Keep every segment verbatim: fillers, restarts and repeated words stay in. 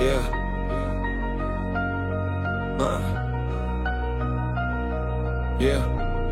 Yeah. Uh. Yeah.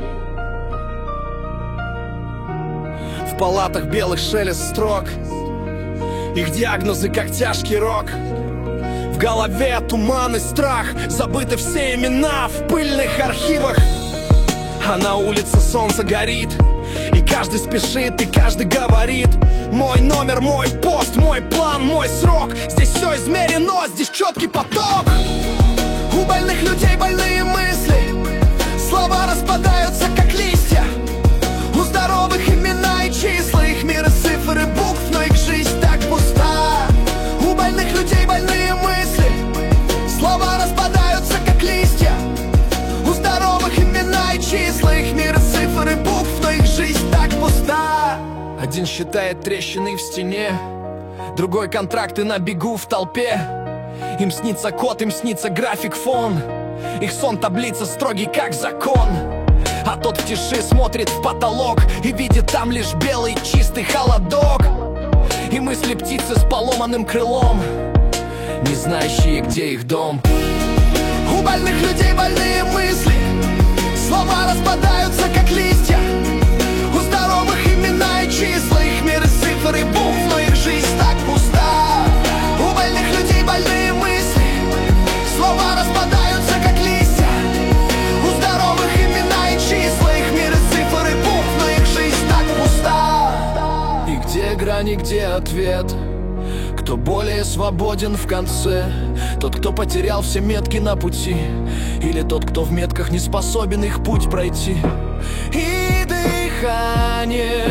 В палатах белых шелест строк, их диагнозы как тяжкий рок. В голове туман и страх, забыты все имена в пыльных архивах. А на улице солнце горит, и каждый спешит, и каждый говорит: мой номер, мой пост, мой план, мой срок. Здесь все измерено, здесь четкий поток. У больных людей больные мысли, слова распадаются как листья. У здоровых имена и числа, их мир из цифр и букв, но их жизнь так пуста. У больных людей больные мысли, слова распадаются как листья. У здоровых имена и числа, их мир из цифр и букв, но их жизнь так пуста. Один считает трещины в стене, другой контракты на бегу в толпе. Им снится код, им снится график, фон. Их сон таблица строгий как закон. А тот в тиши смотрит в потолок и видит там лишь белый чистый холодок. И мысли птицы с поломанным крылом, не знающие, где их дом. У больных людей больные мысли, слова распадаются как листья. У здоровых имена и числа, их мир из цифр и букв, но их жизнь так пуста. У больных людей больные мысли, слова распадаются как листья. У здоровых имена и числа, их мир из цифр и букв, но их жизнь так пуста. И где грани, где ответ? Кто более свободен в конце? Тот, кто потерял все метки на пути, или тот, кто в метках не способен их путь пройти? И дыхание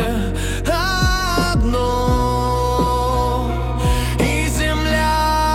одно, и земля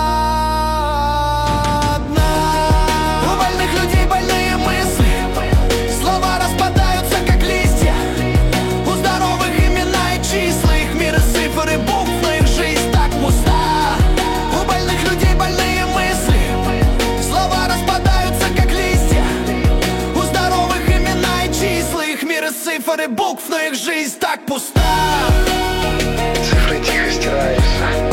одна. У больных людей больные мысли, слова распадаются как листья. У здоровых имена и числа, их мир из цифр и букв, но их жизнь так пуста. У больных людей больные мысли, слова распадаются как листья. У здоровых имена и числа, их мир из цифр и букв, но их жизнь так пуста. Цифры тихо стираются,